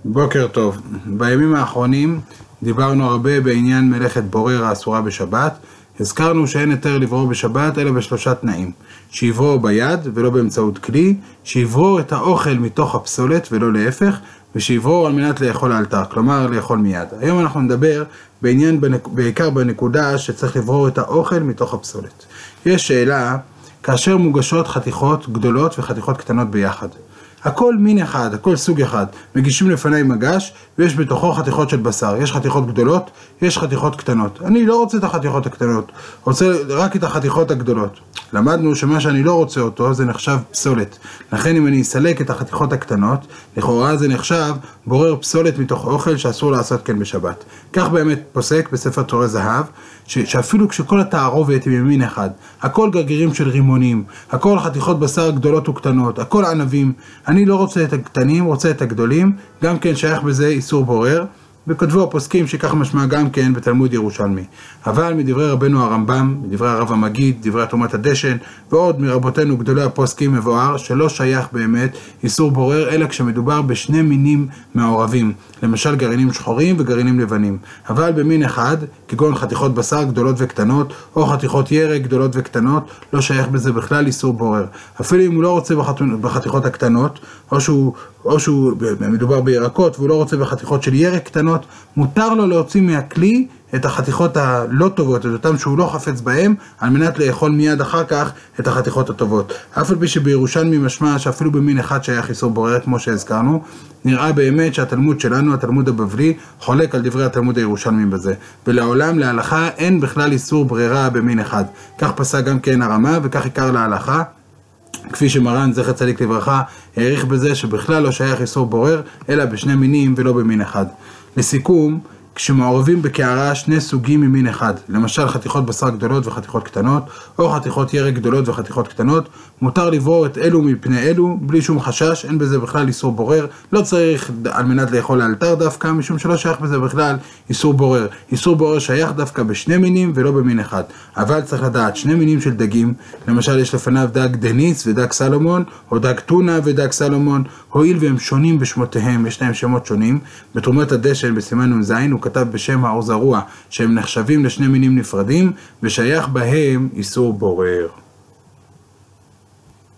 בוקר טוב. בימים האחרונים דיברנו הרבה בעניין מלאכת בורר האסורה בשבת. הזכרנו שאין היתר לברור בשבת אלא בשלושה תנאים: שיברור ביד ולא באמצעות כלי, שיברור את האוכל מתוך הפסולת ולא להפך, ושיברור על מנת לאכול לאלתר, כלומר לאכול מיד. היום אנחנו נדבר בעיקר בנקודה שצריך לברור את האוכל מתוך הפסולת. יש שאלה כאשר מוגשות חתיכות גדולות וחתיכות קטנות ביחד. הכל מין אחד, הכל סוג אחד. מגישים לפני מגש ויש בתוכו חתיכות של בשר. יש חתיכות גדולות, יש חתיכות קטנות. אני לא רוצה את החתיכות הקטנות, רוצה רק את החתיכות הגדולות. למדנו שמה שאני לא רוצה אותו זה נחשב פסולת. לכן אם אני אסלק את החתיכות הקטנות, לכאורה זה נחשב בורר פסולת מתוך אוכל שאסור לעשות כן בשבת. כך באמת פוסק בספר תורה זהב, שאפילו כשכל התערובת היא ממין אחד, הכל גרגירים של רימונים, הכל חתיכות בשר גדולות וקטנות, הכל ענבים, אני לא רוצה את הקטנים, רוצה את הגדולים, גם כן שייך בזה איסור בורר, וכתבו הפוסקים שכך משמע גם כן בתלמוד ירושלמי. אבל מדברי רבנו הרמב"ם, מדברי הרב המגיד, דברי תרומת הדשן, ועוד מרבותינו גדולי הפוסקים מבואר שלא שייך באמת איסור בורר, אלא כשמדובר בשני מינים מעורבים, למשל גרעינים שחורים וגרעינים לבנים. אבל במין אחד, כגון חתיכות בשר גדולות וקטנות, או חתיכות ירק גדולות וקטנות, לא שייך בזה בכלל איסור בורר. אפילו אם הוא לא רוצה בחתיכות הקטנות, או שהוא מדובר בירקות והוא לא רוצה בחתיכות של ירק קטנות, מותר לו להוציא מהכלי את החתיכות הלא טובות, את אותם שהוא לא חפץ בהם, על מנת לאכול מיד אחר כך את החתיכות הטובות. אף על פי שבירושלמי משמע שאפילו במין אחד שייך איסור בורר כמו שהזכרנו, נראה באמת שהתלמוד שלנו, התלמוד הבבלי, חולק על דברי התלמוד הירושלמי בזה. ולעולם להלכה אין בכלל איסור ברירה במין אחד. כך פסק גם כן הרמה וכך עיקר להלכה. כפי שמרן זכר צדיק לברכה העריך בזה שבכלל לא שייך איסור בורר אלא בשני מינים ולא במין אחד. לסיכום, כשמעורבים בקערה שני סוגים ממין אחד, למשל חתיכות בשר גדולות וחתיכות קטנות, או חתיכות ירק גדולות וחתיכות קטנות, מותר לברור את אלו מפני אלו בלי שום חשש, אין בזה בכלל איסור בורר, לא צריך על מנת לאכול לאלתר דווקא, משום שלא שייך בזה בכלל איסור בורר. איסור בורר שייך דווקא בשני מינים ולא במין אחד. אבל צריך לדעת, שני מינים של דגים, למשל יש לפניו דג דניס ודג סלומון, או דג טונה ודג סלומון, הואיל והם שונים בשמותיהם, יש להם שמות שונים. בתרומת הדשן בסימן נ"ז הוא כתב בשם האור זרוע שהם נחשבים לשני מינים נפרדים ושייך בהם איסור בורר.